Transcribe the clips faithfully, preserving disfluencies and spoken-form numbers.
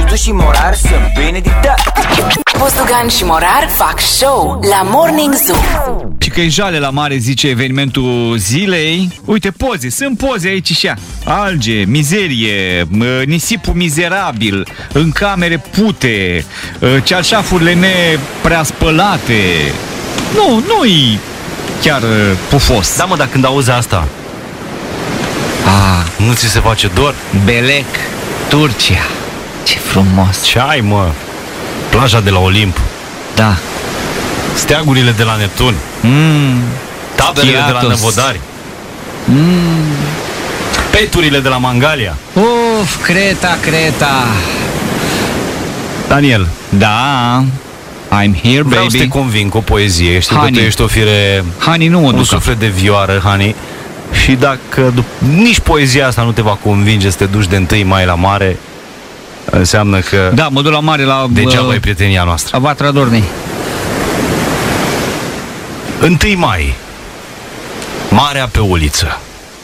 Buzdu și Morar sunt Benedictat. Buzdugan și Morar fac show la Morning Zoo. Și că e jale la mare, zice evenimentul zilei. Uite, poze, sunt poze aici și ea. Alge, mizerie, nisipul mizerabil, în camere pute, cearșafurile neprea spălate. Nu, nu-i chiar pufos. Da, mă, dar când auzi asta, ah, nu ți se face dor? Belek, Turcia. Ce frumos. Ce ai, mă? Plaja de la Olimp. Da. Steagurile de la Neptun. Mm. Taberele de la Năvodari. Mm. Peturile de la Mangalia. Uf, Creta, Creta. Daniel. Da. I'm here, baby. Vreau să te conving cu o poezie. Știu Honey. că tu ești o fire... Honey, nu mă un duc. suflet de vioară, Honey. Și dacă nici poezia asta nu te va convinge să te duci de întâi mai la mare, înseamnă că... Da, mă duc la mare la... degeaba uh, e prietenia noastră. La Vatra Dornei. întâi mai. Marea pe uliță.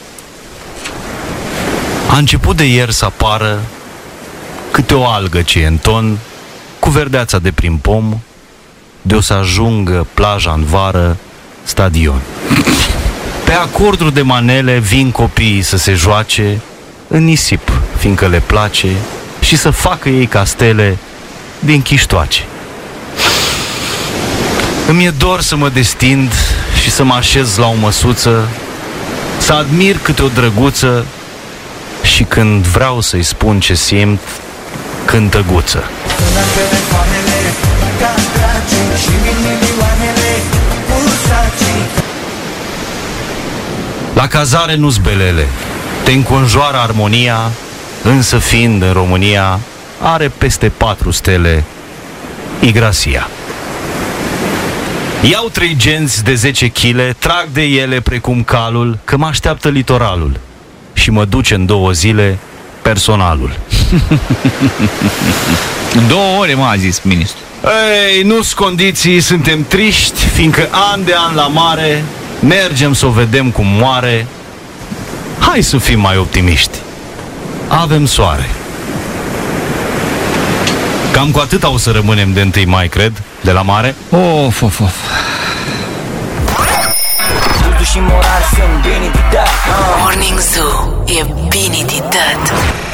A început de ieri să apară câte o algă ce e în ton, cu verdeața de prin pom, de o să ajungă plaja în vară, stadion. Pe acorduri de manele vin copiii să se joace în nisip, fiindcă le place, și să facă ei castele din chiștoace. Îmi e dor să mă destind și să mă așez la o măsuță, să admir câte o drăguță și când vreau să-i spun ce simt, cântă guță. La cazare nu-s belele, te înconjoară armonia, însă fiind în România, are peste patru stele Igrasia. Iau trei genți de zece chile, trag de ele precum calul, că mă așteaptă litoralul și mă duce în două zile personalul. În două ore m-a zis ministru. Ei, nu-s condiții, suntem triști, fiindcă an de an la mare mergem să o vedem cum moare. Hai să fim mai optimiști. Avem soare. Cam cu atâta o să rămânem de întâi mai, cred, de la mare. Of, of, of. Buzdu și Morar sunt Benedictat. Morning Zoo e bine de tot.